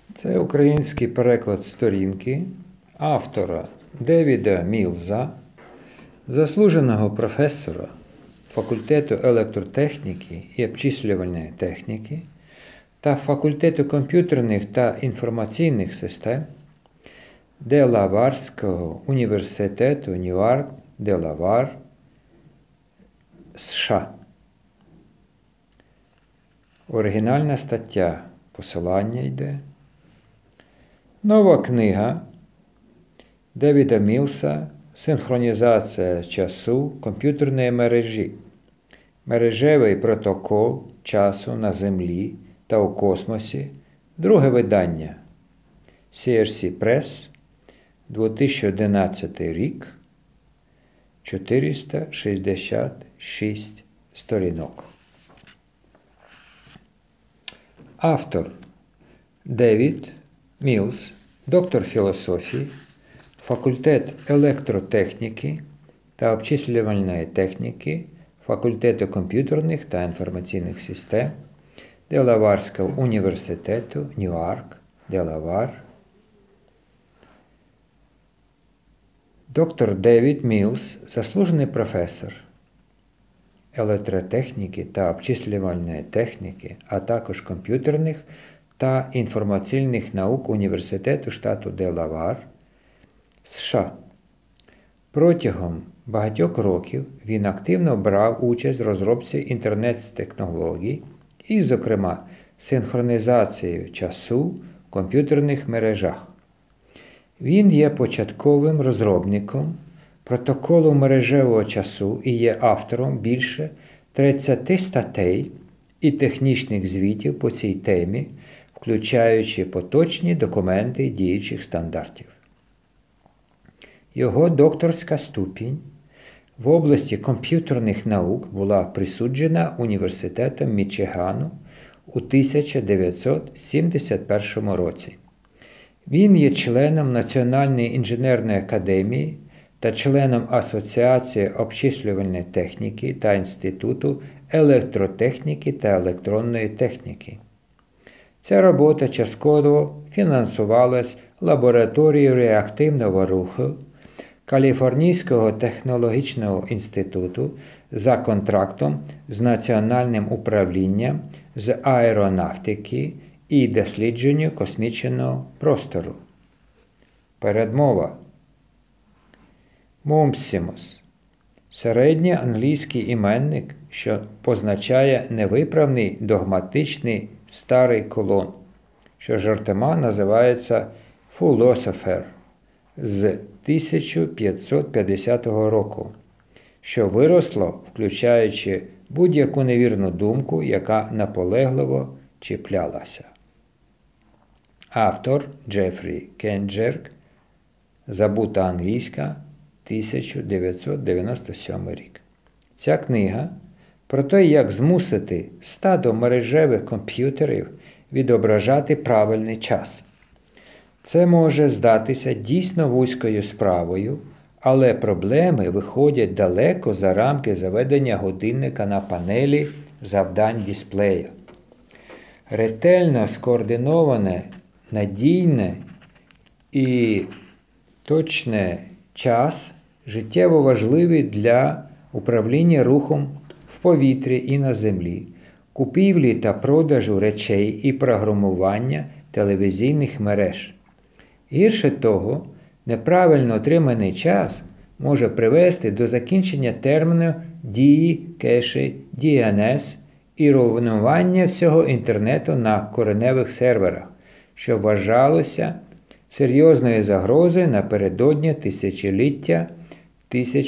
Це український переклад сторінки автора Девіда Мілза, заслуженого професора факультету електротехніки і обчислювальної техніки та факультету комп'ютерних та інформаційних систем Делаварського університету Ньюарк, Делавар, США. Оригінальна стаття, посилання йде. Нова книга Девіда Мілса «Синхронізація часу комп'ютерної мережі. Мережевий протокол часу на Землі та у космосі». Друге видання. CRC Press, 2011 рік, 466 сторінок. Автор Девід Мілс, доктор філософії, факультет електротехніки та обчислювальної техніки, факультету комп'ютерних та інформаційних систем Делаварського університету Ньюарк, Делавар. Доктор Девід Мілс, заслужений професор електротехніки та обчислювальної техніки, а також комп'ютерних та інформаційних наук Університету штату Делавар, США. Протягом багатьох років він активно брав участь в розробці інтернет-технологій і, зокрема, синхронізацією часу в комп'ютерних мережах. Він є початковим розробником протоколу мережевого часу і є автором більше 30 статей і технічних звітів по цій темі, включаючи поточні документи діючих стандартів. Його докторська ступінь в області комп'ютерних наук була присуджена Університетом Мічигану у 1971 році. Він є членом Національної інженерної академії та членом Асоціації обчислювальної техніки та Інституту електротехніки та електронної техніки. Ця робота частково фінансувалась лабораторією реактивного руху Каліфорнійського технологічного інституту за контрактом з Національним управлінням з аеронавтики і дослідження космічного простору. Передмова. Мумсімус – середній англійський іменник, що позначає невиправний догматичний старий колон, що жартома називається «фулософер» з 1550 року, що виросло, включаючи будь-яку невірну думку, яка наполегливо чіплялася. Автор Джефрі Кенджерк, забута англійська, 1997 рік. Ця книга про те, як змусити стадо мережевих комп'ютерів відображати правильний час. Це може здатися дійсно вузькою справою, але проблеми виходять далеко за рамки заведення годинника на панелі завдань дисплея. Ретельно скоординоване, надійне і точне час життєво важливий для управління рухом в повітрі і на землі, купівлі та продажу речей і програмування телевізійних мереж. Гірше того, неправильно отриманий час може привести до закінчення терміну дії кеші DNS і руйнування всього інтернету на кореневих серверах, що вважалося серйозною загрозою напередодні тисячоліття в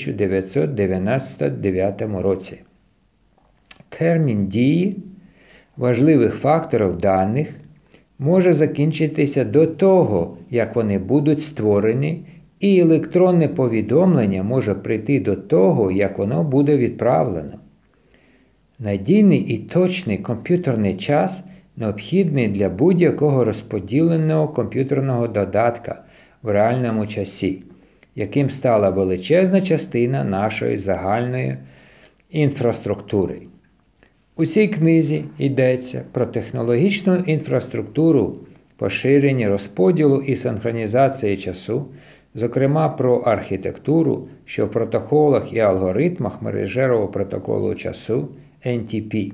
1999 році. Термін дії важливих факторів даних може закінчитися до того, як вони будуть створені, і електронне повідомлення може прийти до того, як воно буде відправлено. Надійний і точний комп'ютерний час необхідний для будь-якого розподіленого комп'ютерного додатка в реальному часі, яким стала величезна частина нашої загальної інфраструктури. У цій книзі йдеться про технологічну інфраструктуру поширення, розподілу і синхронізації часу, зокрема про архітектуру, що в протоколах і алгоритмах мережевого протоколу часу NTP.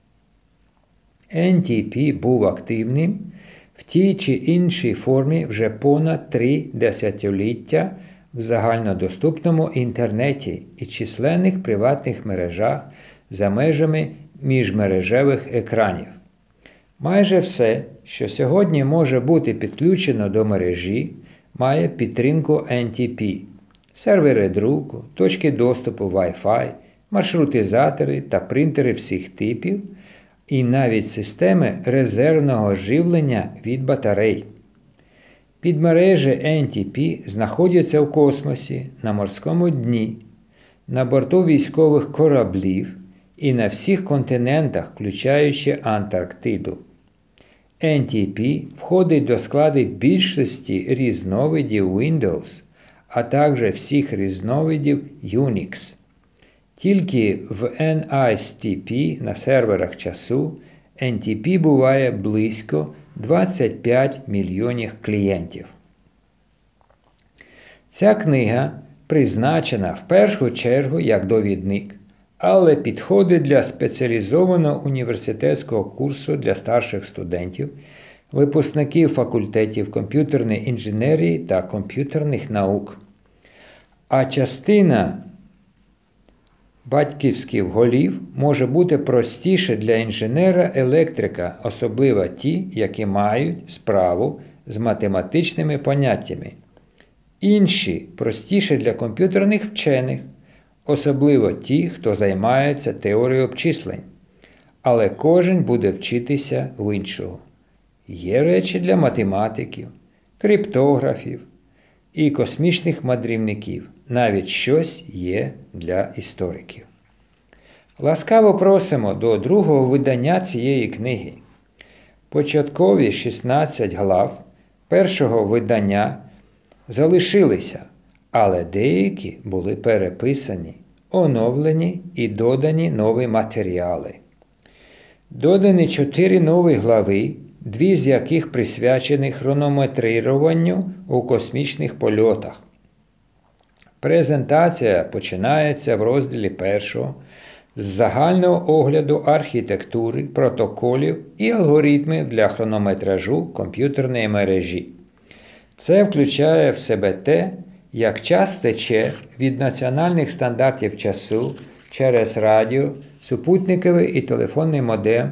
NTP був активним в тій чи іншій формі вже понад 3 десятиліття в загальнодоступному інтернеті і численних приватних мережах за межами міжмережевих екранів. Майже все, що сьогодні може бути підключено до мережі, має підтримку NTP. Сервери друку, точки доступу Wi-Fi, маршрутизатори та принтери всіх типів, і навіть системи резервного живлення від батарей. Підмережі NTP знаходяться в космосі, на морському дні, на борту військових кораблів і на всіх континентах, включаючи Антарктиду. NTP входить до складу більшості різновидів Windows, а також всіх різновидів Unix. Тільки в NISTP на серверах часу NTP буває близько 25 мільйонів клієнтів. Ця книга призначена в першу чергу як довідник, але підходить для спеціалізованого університетського курсу для старших студентів, випускників факультетів комп'ютерної інженерії та комп'ютерних наук. А частина батьківських голів може бути простіше для інженера-електрика, особливо ті, які мають справу з математичними поняттями. Інші простіше для комп'ютерних вчених, особливо ті, хто займається теорією обчислень. Але кожен буде вчитися в іншого. Є речі для математиків, криптографів і космічних мандрівників. Навіть щось є для істориків. Ласкаво просимо до другого видання цієї книги. Початкові 16 глав першого видання залишилися, але деякі були переписані, оновлені і додані нові матеріали. Додані 4 нові глави, 2 з яких присвячені хронометрируванню у космічних польотах. Презентація починається в розділі 1 з загального огляду архітектури, протоколів і алгоритмів для хронометражу комп'ютерної мережі. Це включає в себе те, як час тече від національних стандартів часу через радіо, супутниковий і телефонний модем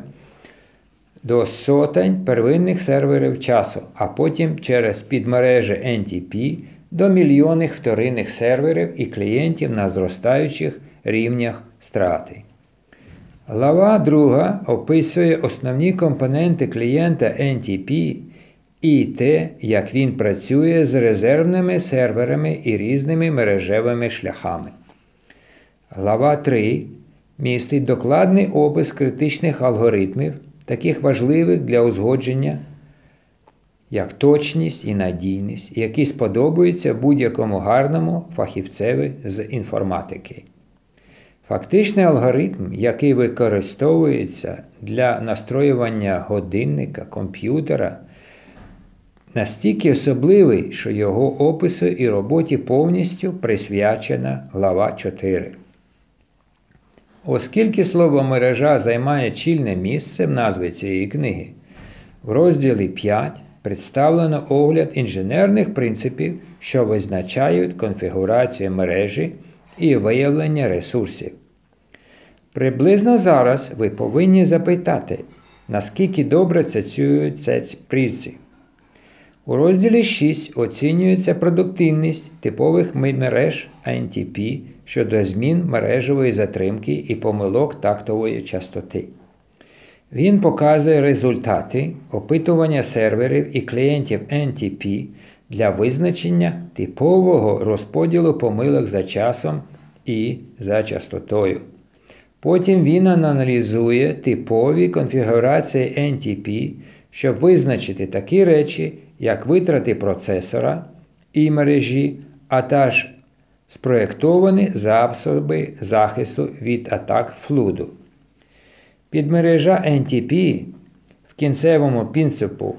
до сотень первинних серверів часу, а потім через підмережі NTP до мільйонів вторинних серверів і клієнтів на зростаючих рівнях страти. Глава 2 описує основні компоненти клієнта NTP і те, як він працює з резервними серверами і різними мережевими шляхами. Глава 3 містить докладний опис критичних алгоритмів, таких важливих для узгодження, як точність і надійність, які сподобаються будь-якому гарному фахівцеві з інформатики. Фактичний алгоритм, який використовується для настроювання годинника, комп'ютера, настільки особливий, що його опису і роботі повністю присвячена глава 4. Оскільки слово «мережа» займає чільне місце в назві цієї книги, в розділі 5 представлено огляд інженерних принципів, що визначають конфігурацію мережі і виявлення ресурсів. Приблизно зараз ви повинні запитати, наскільки добре працюють ці принципи. У розділі 6 оцінюється продуктивність типових мереж NTP щодо змін мережевої затримки і помилок тактової частоти. Він показує результати опитування серверів і клієнтів NTP для визначення типового розподілу помилок за часом і за частотою. Потім він аналізує типові конфігурації NTP, щоб визначити такі речі, як витрати процесора і мережі, а також спроєктовані засоби захисту від атак флуду. Підмережа NTP в кінцевому принципу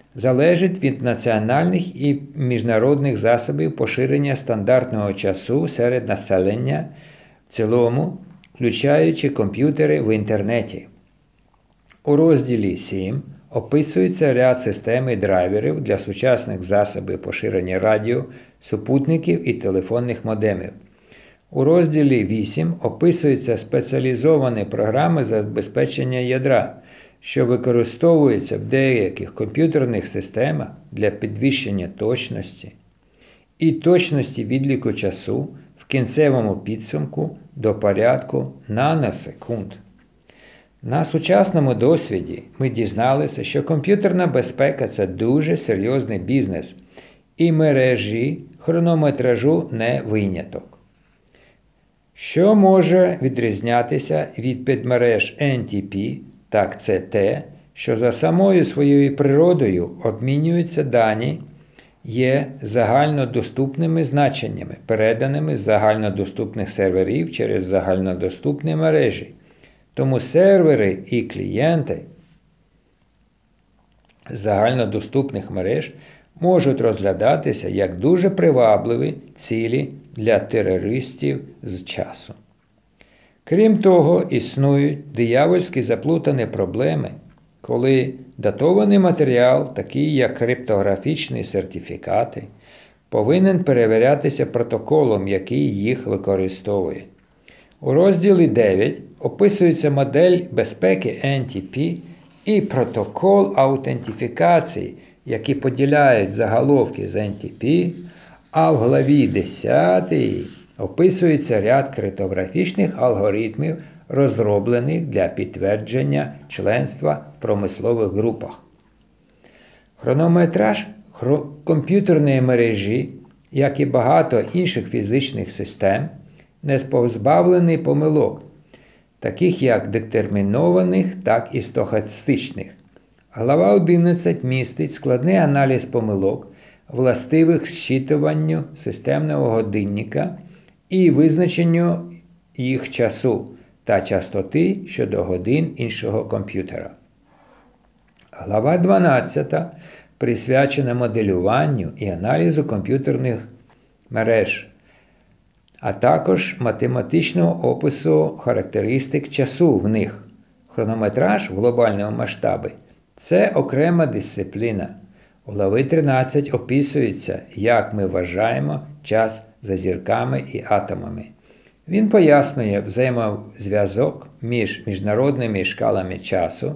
залежить від національних і міжнародних засобів поширення стандартного часу серед населення в цілому, включаючи комп'ютери в інтернеті. У розділі 7 описується ряд систем і драйверів для сучасних засобів поширення радіо, супутників і телефонних модемів. У розділі 8 описуються спеціалізовані програми забезпечення ядра, що використовуються в деяких комп'ютерних системах для підвищення точності і точності відліку часу в кінцевому підсумку до порядку наносекунд. На сучасному досвіді ми дізналися, що комп'ютерна безпека – це дуже серйозний бізнес, і мережі хронометражу не виняток. Що може відрізнятися від підмереж NTP, так це те, що за самою своєю природою обмінюються дані, є загальнодоступними значеннями, переданими з загальнодоступних серверів через загальнодоступні мережі. Тому сервери і клієнти загальнодоступних мереж можуть розглядатися як дуже привабливі цілі для терористів з часу. Крім того, існують диявольські заплутані проблеми, коли датований матеріал, такий як криптографічні сертифікати, повинен перевірятися протоколом, який їх використовує. У розділі 9 описується модель безпеки NTP і протокол аутентифікації, які поділяють заголовки з NTP, а в главі 10 описується ряд криптографічних алгоритмів, розроблених для підтвердження членства в промислових групах. Хронометраж комп'ютерної мережі, як і багато інших фізичних систем, не позбавлений помилок, таких як детермінованих, так і стохастичних. Глава 11 містить складний аналіз помилок, властивих зчитуванню системного годинника і визначенню їх часу та частоти щодо годин іншого комп'ютера. Глава 12 присвячена моделюванню і аналізу комп'ютерних мереж, а також математичного опису характеристик часу в них. Хронометраж в глобальному масштабі – це окрема дисципліна. У главі 13 описується, як ми вважаємо час за зірками і атомами. Він пояснює взаємозв'язок між міжнародними шкалами часу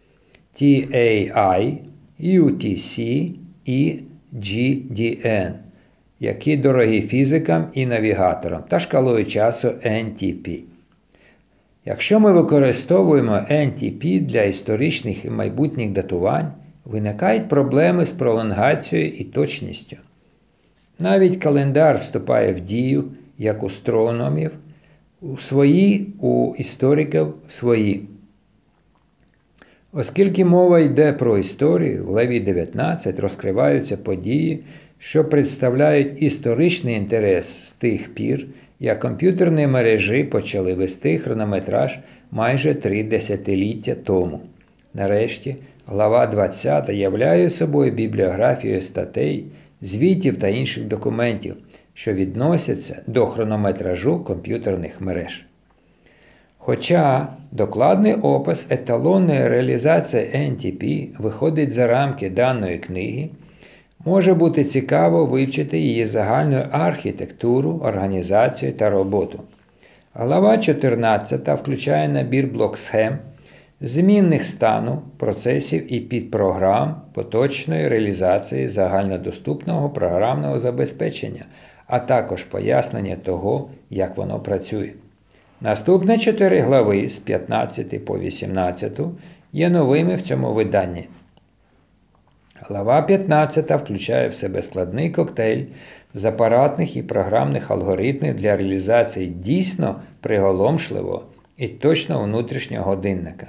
TAI, UTC і GDN, які дорогі фізикам і навігаторам, та шкалою часу NTP. Якщо ми використовуємо NTP для історичних і майбутніх датувань, виникають проблеми з пролонгацією і точністю. Навіть календар вступає в дію, як у астрономів свої, у істориків свої. Оскільки мова йде про історію, в главі 19 розкриваються події, що представляють історичний інтерес з тих пір, як комп'ютерні мережі почали вести хронометраж майже 3 десятиліття тому. Нарешті, глава 20 являє собою бібліографію статей, звітів та інших документів, що відносяться до хронометражу комп'ютерних мереж. Хоча докладний опис еталонної реалізації NTP виходить за рамки даної книги, може бути цікаво вивчити її загальну архітектуру, організацію та роботу. Глава 14 включає набір блок-схем, змінних стану, процесів і підпрограм поточної реалізації загальнодоступного програмного забезпечення, а також пояснення того, як воно працює. Наступні 4 глави з 15 по 18 є новими в цьому виданні. Глава 15 включає в себе складний коктейль з апаратних і програмних алгоритмів для реалізації дійсно приголомшливого і точного внутрішнього годинника.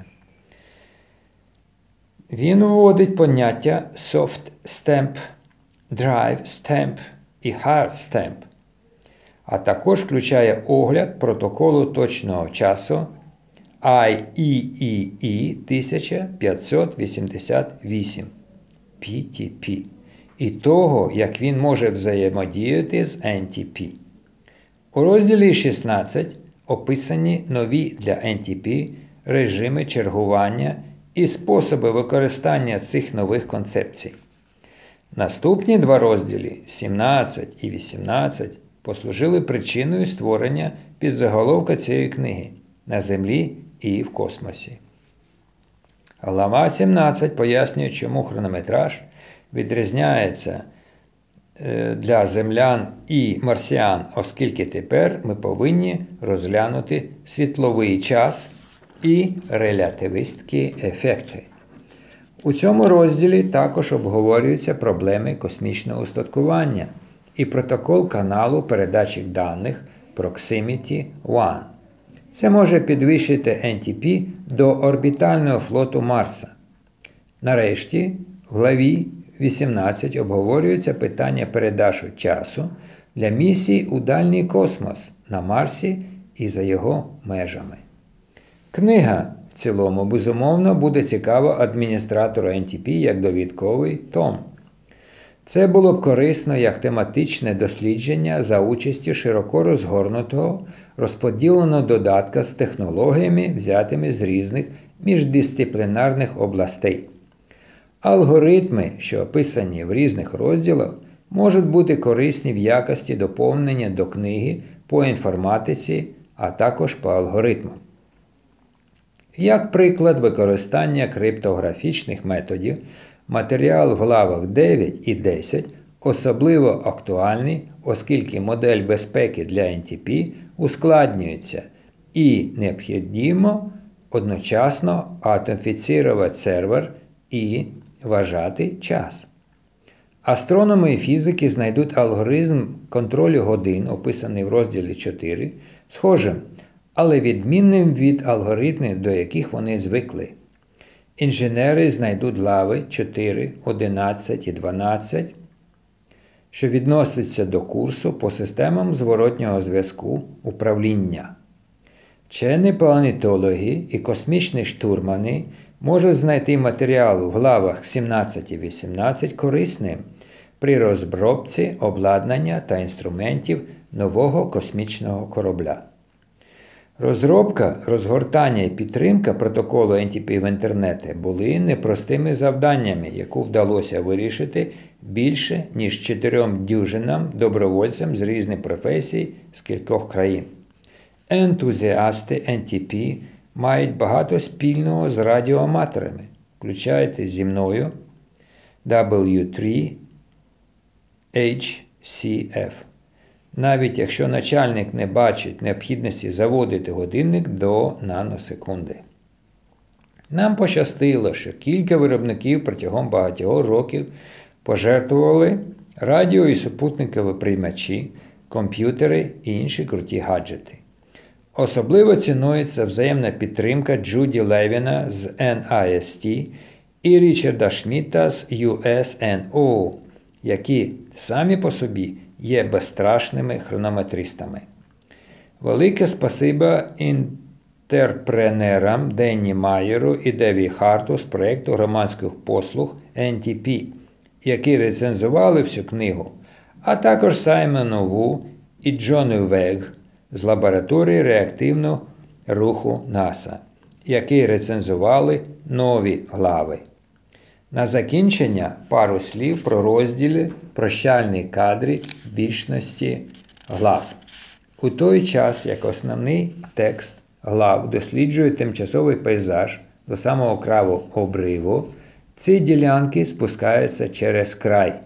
Він вводить поняття soft stamp, drive stamp і hard stamp, а також включає огляд протоколу точного часу IEEE 1588. PTP і того, як він може взаємодіяти з NTP. У розділі 16 описані нові для NTP режими чергування і способи використання цих нових концепцій. Наступні два розділі, 17 і 18, послужили причиною створення підзаголовка цієї книги «На Землі і в космосі». Глава 17 пояснює, чому хронометраж відрізняється для землян і марсіан, оскільки тепер ми повинні розглянути світловий час і релятивістські ефекти. У цьому розділі також обговорюються проблеми космічного устаткування і протокол каналу передачі даних Proximity One. Це може підвищити NTP до орбітального флоту Марса. Нарешті, в главі 18 обговорюється питання передачі часу для місій у дальній космос на Марсі і за його межами. Книга в цілому, безумовно, буде цікава адміністратору NTP як довідковий том. Це було б корисно як тематичне дослідження за участі широко розгорнутого, розподіленого додатка з технологіями, взятими з різних міждисциплінарних областей. Алгоритми, що описані в різних розділах, можуть бути корисні в якості доповнення до книги по інформатиці, а також по алгоритмам. Як приклад використання криптографічних методів, матеріал в главах 9 і 10 особливо актуальний, оскільки модель безпеки для NTP ускладнюється і необхідно одночасно аутентифікувати сервер і вважати час. Астрономи і фізики знайдуть алгоритм контролю годин, описаний в розділі 4, схожим, але відмінним від алгоритмів, до яких вони звикли. Інженери знайдуть глави 4, 11 і 12, що відносяться до курсу по системам зворотнього зв'язку управління. Вчені планетологи і космічні штурмани можуть знайти матеріал у главах 17 і 18 корисним при розробці обладнання та інструментів нового космічного корабля. Розробка, розгортання і підтримка протоколу NTP в інтернеті були непростими завданнями, яку вдалося вирішити більше, ніж 4 дюжинам добровольцям з різних професій з кількох країн. Ентузіасти NTP мають багато спільного з радіоаматорами, включаючи зі мною W3HCF. Навіть якщо начальник не бачить необхідності заводити годинник до наносекунди. Нам пощастило, що кілька виробників протягом багатьох років пожертвували радіо і супутникові приймачі, комп'ютери і інші круті гаджети. Особливо цінується взаємна підтримка Джуді Левіна з NIST і Річарда Шмітта з USNO, які самі по собі є безстрашними хронометристами. Велике спасибо інтерпренерам Денні Майеру і Деві Харту з проєкту громадських послуг NTP, які рецензували всю книгу, а також Саймону Ву і Джону Вег з лабораторії реактивного руху НАСА, які рецензували нові глави. На закінчення пару слів про розділи «Прощальні кадри» більшості глав. У той час, як основний текст глав досліджує тимчасовий пейзаж до самого краю обриву, ці ділянки спускаються через край.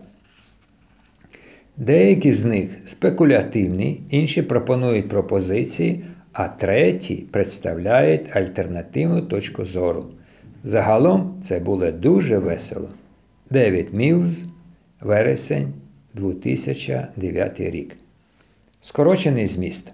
Деякі з них спекулятивні, інші пропонують пропозиції, а треті представляють альтернативну точку зору. Загалом це було дуже весело. Девід Мілз, вересень, 2009 рік. Скорочений зміст.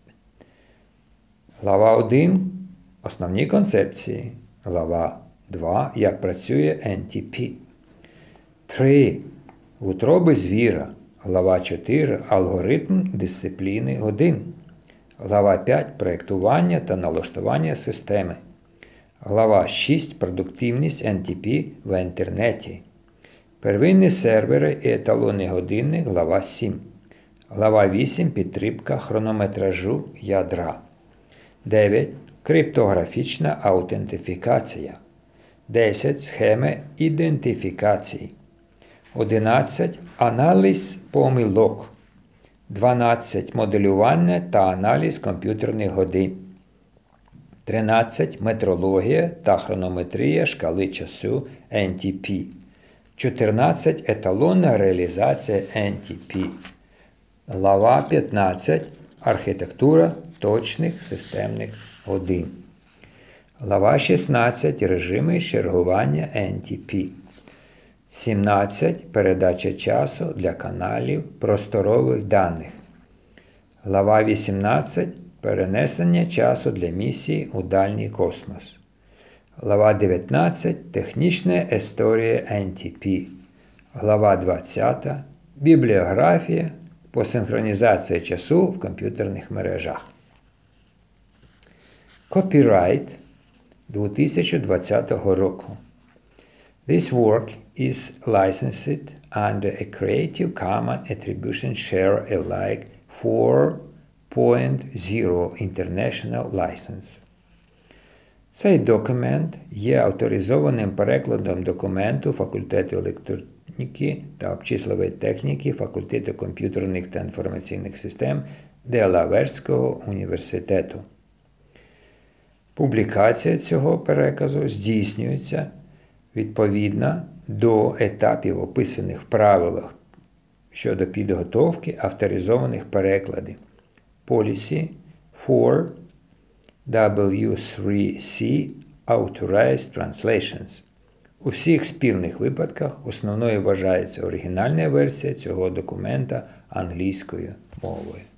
Глава 1. Основні концепції. Глава 2. Як працює NTP. 3. Утроби звіра. Глава 4. Алгоритм дисципліни годин. Глава 5. Проєктування та налаштування системи. Глава 6. Продуктивність NTP в інтернеті. Первинні сервери і еталонний годинник, глава 7. Глава 8. Підтримка хронометражу ядра. 9. Криптографічна аутентифікація. 10. Схеми ідентифікації. 11. Аналіз помилок. 12. Моделювання та аналіз комп'ютерних годин. 13. Метрологія та хронометрія шкали часу NTP. 14. Еталонна реалізація NTP. Глава 15. Архітектура точних системних годин. Глава 16. Режими чергування NTP. 17. Передача часу для каналів просторових даних. Глава 18. Перенесення часу для місії у дальній космос. Глава 19. Технічна історія NTP. Глава 20. Бібліографія по синхронізації часу в комп'ютерних мережах. Копірайт 2020 року. This work is licensed under a Creative Commons Attribution Share Alike 4.0 International License. Цей документ є авторизованим перекладом документу факультету електроніки та обчислової техніки факультету комп'ютерних та інформаційних систем Делаверського університету. Публікація цього переказу здійснюється відповідно до етапів, описаних в правилах щодо підготовки авторизованих перекладів Policy for W3C Authorized Translations. У всіх спірних випадках основною вважається оригінальна версія цього документа англійською мовою.